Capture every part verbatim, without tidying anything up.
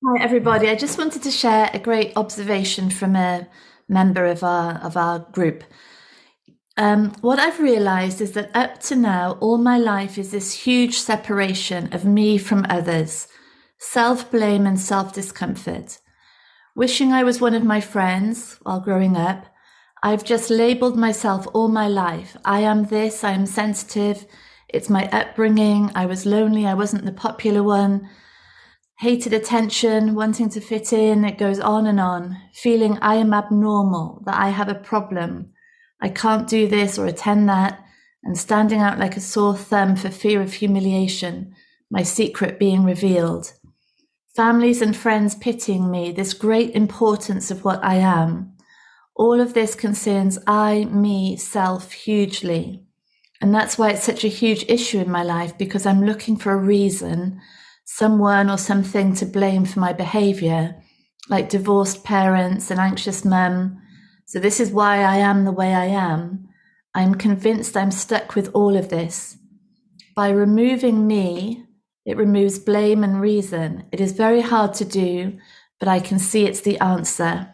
Hi, everybody. I just wanted to share a great observation from a member of our of our group. Um, what I've realized is that up to now, all my life is this huge separation of me from others, self-blame and self-discomfort. Wishing I was one of my friends while growing up, I've just labeled myself all my life. I am this, I am sensitive, it's my upbringing, I was lonely, I wasn't the popular one. Hated attention, wanting to fit in, it goes on and on, feeling I am abnormal, that I have a problem, I can't do this or attend that, and standing out like a sore thumb for fear of humiliation, my secret being revealed. Families and friends pitying me, this great importance of what I am. All of this concerns I, me, self hugely. And that's why it's such a huge issue in my life, because I'm looking for a reason, someone or something to blame for my behavior, like divorced parents, an anxious mum. So this is why I am the way I am. I'm convinced I'm stuck with all of this. By removing me, it removes blame and reason. It is very hard to do, but I can see it's the answer.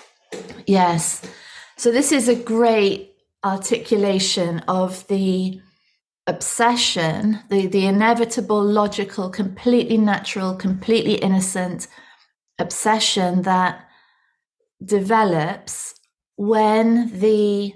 Yes. So this is a great articulation of the obsession, the, the inevitable, logical, completely natural, completely innocent obsession that develops when the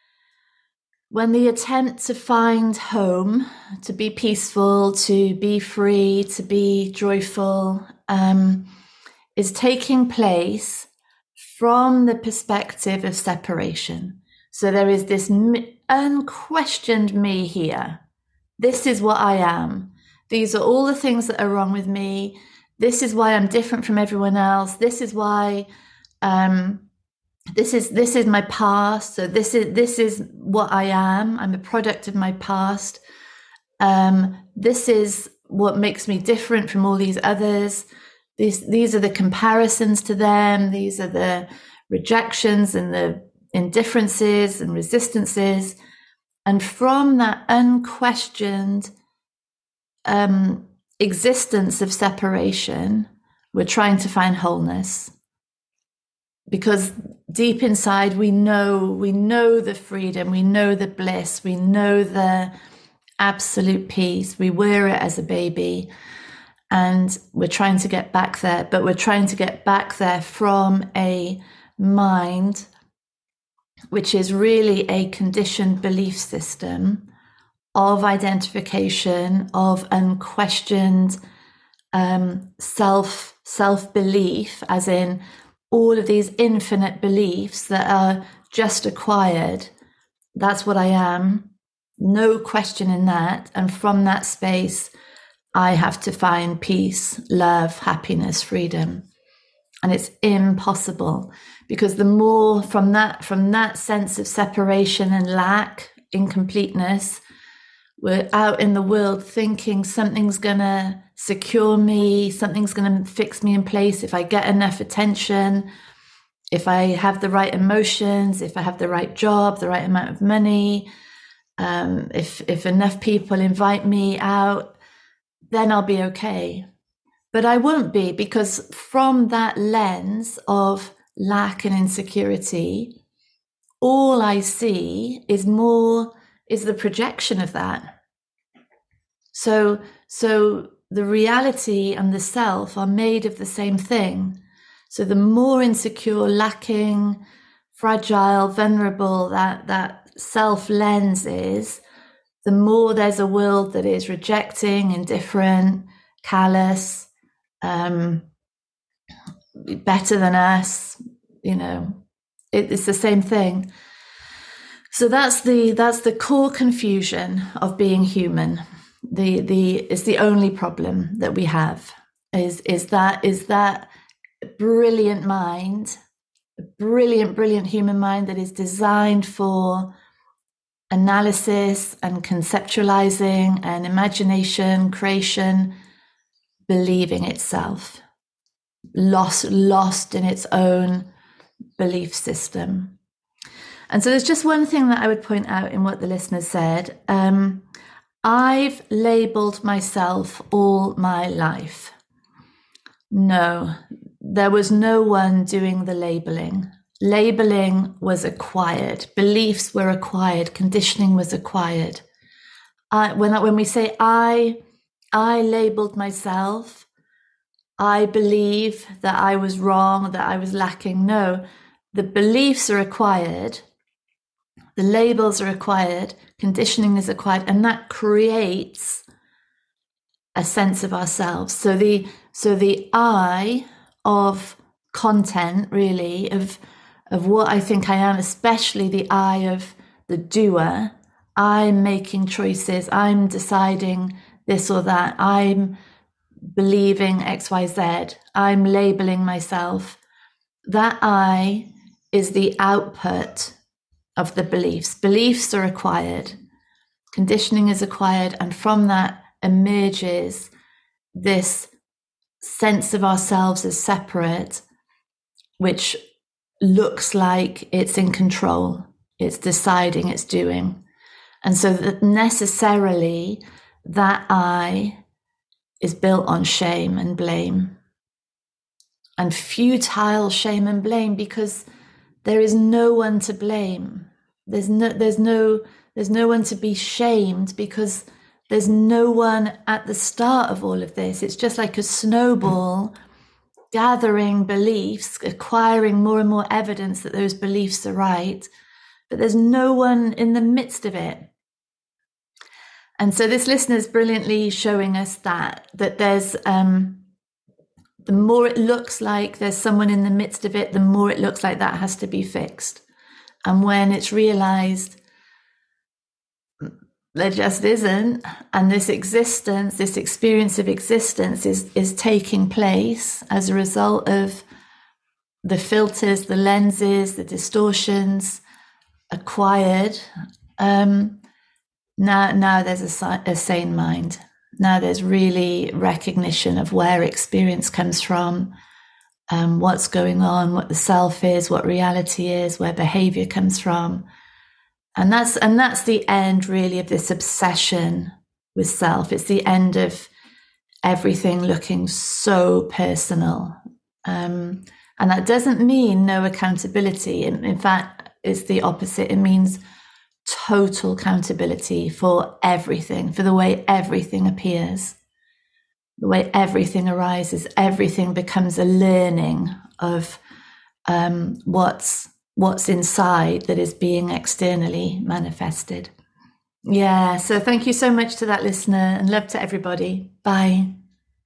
when the attempt to find home, to be peaceful, to be free, to be joyful, um, is taking place from the perspective of separation. So there is this unquestioned me here. This is what I am. These are all the things that are wrong with me. This is why I'm different from everyone else. This is why um, this is this is my past. So this is this is what I am. I'm a product of my past. Um, this is what makes me different from all these others. These these are the comparisons to them. These are the rejections and the indifferences and resistances. And from that unquestioned um, existence of separation, we're trying to find wholeness. Because deep inside, we know, we know the freedom, we know the bliss, we know the absolute peace. We were it as a baby, and we're trying to get back there, but we're trying to get back there from a mind which is really a conditioned belief system of identification, of unquestioned um, self, self-belief, as in all of these infinite beliefs that are just acquired. That's what I am. No question in that. And from that space, I have to find peace, love, happiness, freedom. And it's impossible, because the more from that, from that sense of separation and lack, incompleteness, we're out in the world thinking something's going to secure me, something's going to fix me in place if I get enough attention, if I have the right emotions, if I have the right job, the right amount of money, um, if if enough people invite me out, then I'll be okay. But I won't be, because from that lens of lack and insecurity, all I see is more, is the projection of that. So, so the reality and the self are made of the same thing. So the more insecure, lacking, fragile, vulnerable that, that self lens is, the more there's a world that is rejecting, indifferent, callous, um, better than us, you know, it, it's the same thing. So that's the that's the core confusion of being human. The the it's the only problem that we have is is that is that brilliant mind, brilliant, brilliant human mind that is designed for analysis and conceptualizing and imagination, creation, believing itself, lost, lost in its own belief system. And so there's just one thing that I would point out in what the listener said. Um, I've labeled myself all my life. No, there was no one doing the labeling. Labeling was acquired. Beliefs were acquired. Conditioning was acquired. I, when, when we say I, I labeled myself, I believe that I was wrong, that I was lacking. No, the beliefs are acquired. The labels are acquired. Conditioning is acquired. And that creates a sense of ourselves. So the, so the I of content, really, of, of what I think I am, especially the I of the doer, I'm making choices. I'm deciding this or that. I'm believing X, Y, Z. I'm labeling myself. That I is the output of the beliefs. Beliefs are acquired. Conditioning is acquired. And from that emerges this sense of ourselves as separate, which looks like it's in control. It's deciding, it's doing. And so that necessarily that I is built on shame and blame, and futile shame and blame, because there is no one to blame. There's no, there's no, there's no one to be shamed, because there's no one at the start of all of this. It's just like a snowball gathering beliefs, acquiring more and more evidence that those beliefs are right, but there's no one in the midst of it. And so this listener is brilliantly showing us that, that there's, um, the more it looks like there's someone in the midst of it, the more it looks like that has to be fixed. And when it's realized there just isn't, and this existence, this experience of existence is, is taking place as a result of the filters, the lenses, the distortions acquired, um, Now, now there's a, a sane mind. Now there's really recognition of where experience comes from, um, what's going on, what the self is, what reality is, where behavior comes from. And that's, and that's the end really of this obsession with self. It's the end of everything looking so personal. Um, and that doesn't mean no accountability. In, in fact, it's the opposite. It means total accountability for everything, for the way everything appears, the way everything arises. Everything becomes a learning of um, what's what's inside that is being externally manifested. Yeah, so thank you so much to that listener, and love to everybody. Bye.